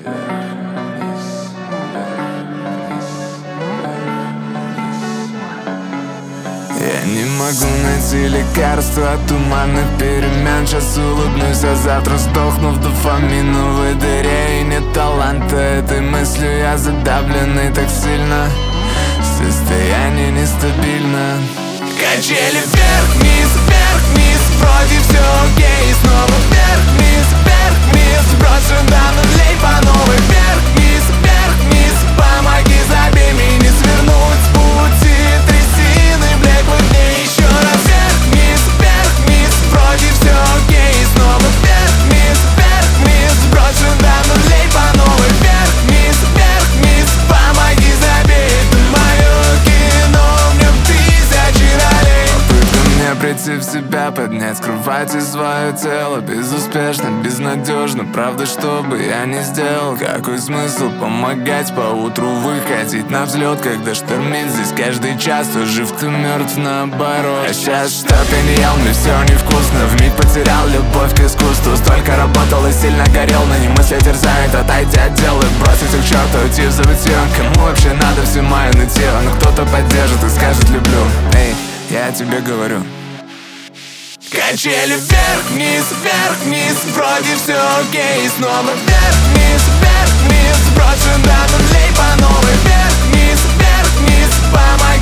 Я не могу найти лекарства от туманных перемен. Сейчас улыбнусь, а завтра сдохну в дофаминовой дыре. И нет таланта этой мыслью, я задавленный так сильно. Состояние нестабильно. Качели вверх-вниз, вверх-вниз, вроде все окей. И снова вверх-вниз, вверх-вниз, сброшу до нулей по новой. Вверх-вниз, вверх-вниз, помоги, забей меня, не свернуть с пути. Трясины блеклых дней. Еще раз вверх-вниз, вверх-вниз, вроде все окей. И снова вверх-вниз, вверх-вниз, сброшу до нулей по новой. Вверх-вниз, вверх-вниз, помоги, забей. Это мое кино, мне в тысячи ролей. Попытка мне прийти в себя, поднять с кровати свое тело. Безуспешно, безнадежно, правда, что бы я ни сделал. Какой смысл помогать поутру выходить на взлет, когда штормит здесь каждый час. То жив, ты мертв, наоборот. А сейчас чтоб я не ел, мне все невкусно. Вмиг потерял любовь к искусству. Столько работал и сильно горел, но не мысли терзают. Отойти от дела, бросить их к черту, уйти в забытье. Кому вообще надо все мое нытье? Но кто-то поддержит и скажет люблю. Эй, я тебе говорю. Качели вверх-вниз, вверх-вниз, вроде все окей. И снова вверх-вниз, вверх-вниз, сброшу до нулей по новой. Вверх-вниз, вверх-вниз, помоги.